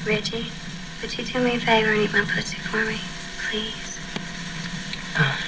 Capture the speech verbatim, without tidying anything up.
Reggie, would you do me a favor and eat my pussy for me, please? Oh,